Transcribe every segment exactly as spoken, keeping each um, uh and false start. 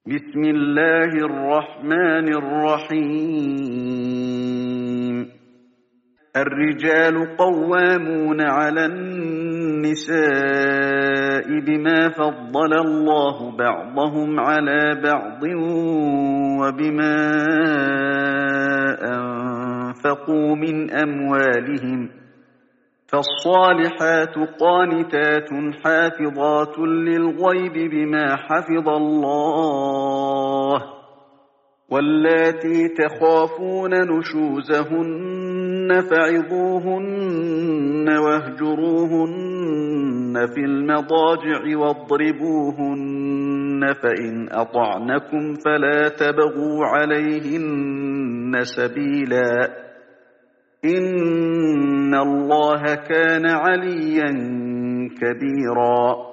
بسم الله الرحمن الرحيم الرجال قوامون على النساء بما فضل الله بعضهم على بعض وبما أنفقوا من أموالهم فالصالحات قانتات حافظات للغيب بما حفظ الله واللاتي تخافون نشوزهن فعظوهن واهجروهن في المضاجع واضربوهن فإن أطعنكم فلا تبغوا عليهن سبيلا إن الله كان عليا كبيرا.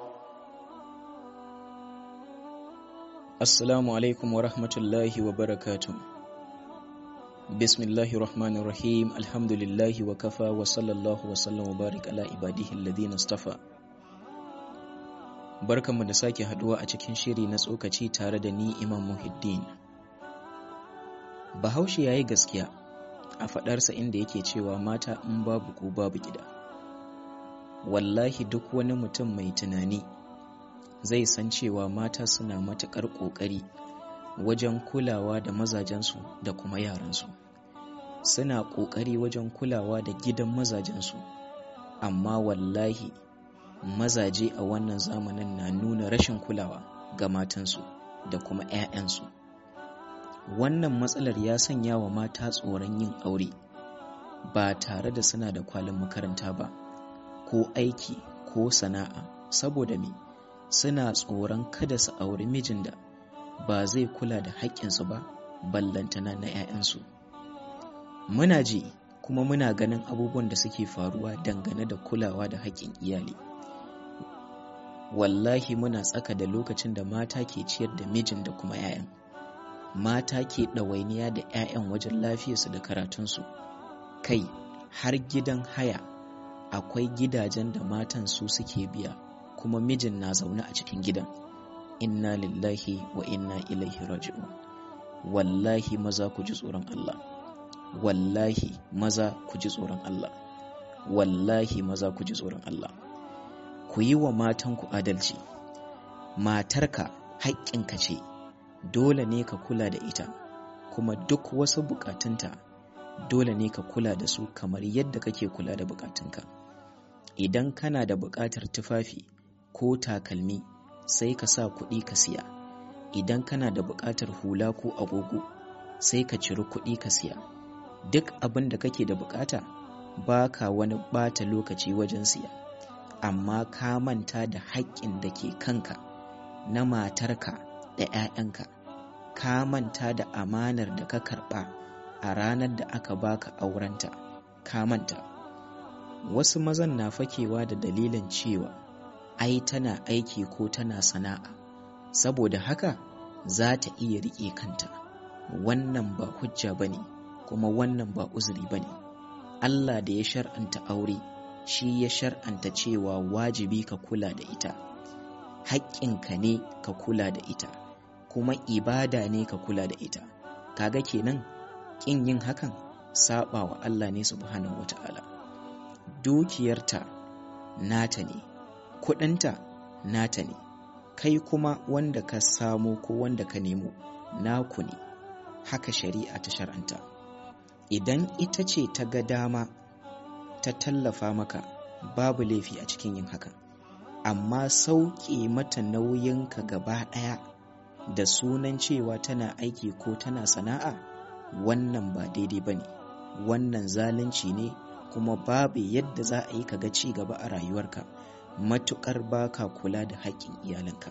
Assalamu alaikum wa rahmatullahi wa barakatuh. Bismillahir Rahmanir Rahim. Alhamdulillahi wa kafa wa sallallahu wa sallam wa barik ala ibadihi alladhina istafa. Barkanmu da sake haduwa a cikin shiri na tsokaci tare da ni Imam Muhiddin. Bahaushe yayi gaskiya a fadarsa inda yake cewa mata in babu ku babu gida. Wallahi duk wani mutum mai tunani zai san cewa mata suna matuƙar ƙoƙari wajen kulawa da mazajensu da kuma yaransu. Suna ƙoƙari wajen kulawa da gidan mazajensu, amma wallahi mazaje a wannan zamanin na nuna rashin kulawa ga matansu da kuma 'ya'yansu. Wannan matsalar ya sanya wa mata tsoron yin aure ba tare da suna da kwalin makaranta ba, ko aiki ko sana'a, saboda me? Suna tsoron kada su auri mijin da ba zai kula da haƙƙinsu ba, ballantana na 'ya'yansu. Muna ji kuma muna ganin abubuwan da suke faruwa dangane da kulawa da haƙƙin iyali. Wallahi muna tsaka da lokacin da mata ke ciyar da mijin da kuma 'ya'yan. Mata ke ɗawainiya da 'ya'yan wajen lafiyarsu da karatunsu. Kai, har gidan haya akwai gidajen da matan su suke biya, kuma mijin na zaune a cikin gidan. Inna lillahi wa inna ilaihi raji'un. Wallahi maza ku ji tsoron Allah. Wallahi maza ku ji tsoron Allah. Wallahi maza ku ji tsoron Allah. Ku yi wa matanku adalci. Matarka haƙƙinka ce, dole ne ka kula da ita, kuma duk wasu buƙatunta dole ne ka kula da su kamar yadda kake kula da buƙatunka. Idan kana da buƙatar tufafi ko takalmi, sai ka sa kuɗi ka siya. Idan kana da buƙatar hula ko agogo, sai ka ciri kuɗi ka siya. Duk abin da kake da buƙata ba ka wani ɓata lokaci wajen siya, amma ka manta da haƙƙin da ke kanka na matarka da 'ya'yanka. Ka manta da amanar da ka karɓa a ranar da aka baka aurenta. Ka manta. Wasu mazan na fakewa da dalilin cewa ai tana aiki ko tana sana'a, saboda haka za ta iya riƙe kanta. Wannan ba hujja bane, kuma wannan ba uzuri bane. Allah da ya shar'anta aure, shi ya shar'anta cewa wajibi ka kula da ita. Haƙƙinka ne ka kula da ita, kuma ibada ne ka kula da ita. Kaga kenan ƙin yin hakan saba wa Allah ne subhanahu wata'ala. Dukiyarta nata ne, kudinta nata ne, kai kuma wanda ka samo ko wanda ka nemo naku ne. Haka shari'a ta shar'anta. Idan ita ce ta ga dama ta tallafa maka, babu laifi a cikin yin hakan, amma sauke mata nauyinka gaba ɗaya da sunan cewa tana aiki ko tana sana'a, wannan ba daidai bane. Wannan zalunci ne, kuma babu yadda za a yi ka ga ci gaba a rayuwarka matuƙar baka kula da haƙƙin iyalanka.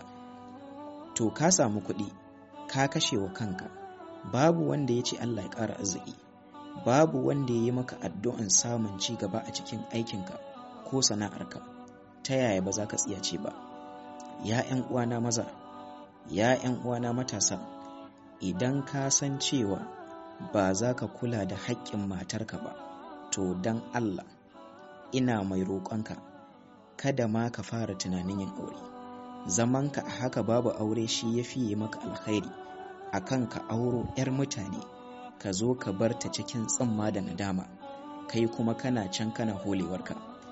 To ka samu kuɗi ka kashe wa kanka, babu wanda ya ce Allah ya ƙara arziki, babu wanda ya yi maka addu'an samun ci gaba a cikin aikinka ko sana'arka. Ta yaya ba za ka tsiyace ba? Ya 'yan uwana maza, ya 'yan uwana matasa, idan ka san cewa ba za ka kula da haƙƙin matarka ba, to dan Allah ina mai roƙonka kada ma ka fara tunanin yin aure. zamanka a haka babu aure shi ya fiye maka alkhairi akan ka auro 'yar mutane ka zo ka bar ta cikin tsamma da nadama, kai kuma kana can kana holewarka.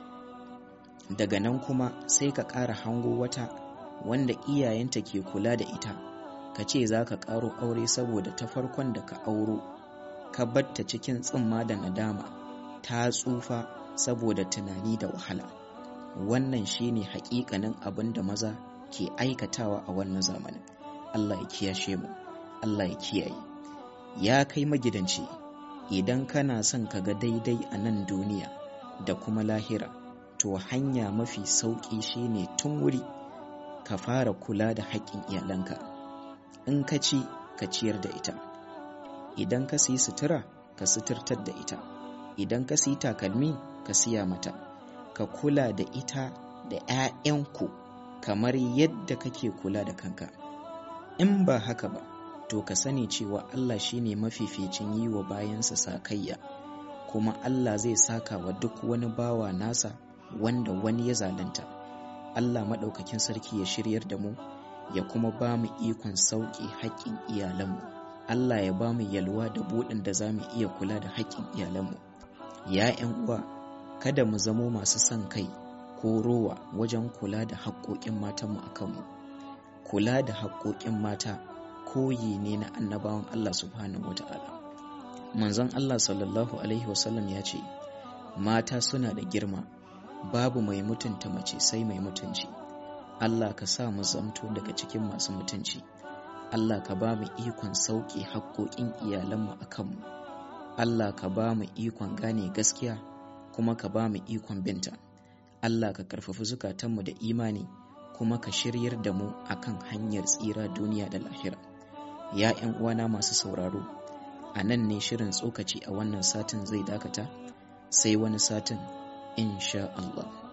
Daga nan kuma sai ka ƙara hango wata wanda iyayenta ke kula da ita, ka ce za ka ƙaro aure saboda ta farkon da ka auro ka bar ta cikin tsamma da nadama, ta tsufa saboda tunani da wahala. Wannan shine haƙiƙanin abin da maza ke aikatawa a wannan zamanin. Allah ya kiyashe mu, Allah ya kiyaye. Ya kai magidanci, idan kana son ka ga daidai a nan duniya da kuma lahira, to hanya mafi sauƙi shine tun wuri ka fara kula da haƙƙin iyalanka. In ka ci, ka ciyar da ita. Idan ka siyi sutura, ka suturtar da ita. Idan ka siyi takalmi, ka siya mata. Ka kula da ita da 'ya'yanku kamar yadda kake kula da kanka. In ba haka ba, to ka sani cewa Allah shine mafificin yi wa bayansa sakayya, kuma Allah zai saka wa duk wani bawa nasa wanda wani ya zalunta. Allah maɗaukakin sarki ya shiryar da mu, ya kuma ba mu ikon sauƙi haƙƙin iyalanmu. Allah ya ba mu yalwa da buɗin da za mu iya kula da haƙƙin iyalanmu. Ya 'yan uwa, kada mu zamo masu son kai ko rowa wajen kula da haƙƙoƙin matanmu a kanmu. Kula da haƙƙoƙin mata koyi ne na annabawan Allah subhanahu wata'ala. Manzon Allah sallallahu alaihi wasallam ya ce, mata suna da girma, babu mai mutunta mace sai mai mutunci. Allah ka sa mu zamto daga cikin masu mutunci. Allah ka ba mu ikon sauƙi haƙƙoƙin iyalanmu a kanmu. Allah ka ba mu ikon gane gaskiya, kuma ka ba mu ikon binta. Allah ka karfafi zukatanmu da imani, kuma ka shiryar da mu akan hanyar tsira duniya da lahira. Ya 'yan uwana masu sauraro, a nan ne shirin tsokaci a wannan satin zai dakata, sai wani satin insha Allah.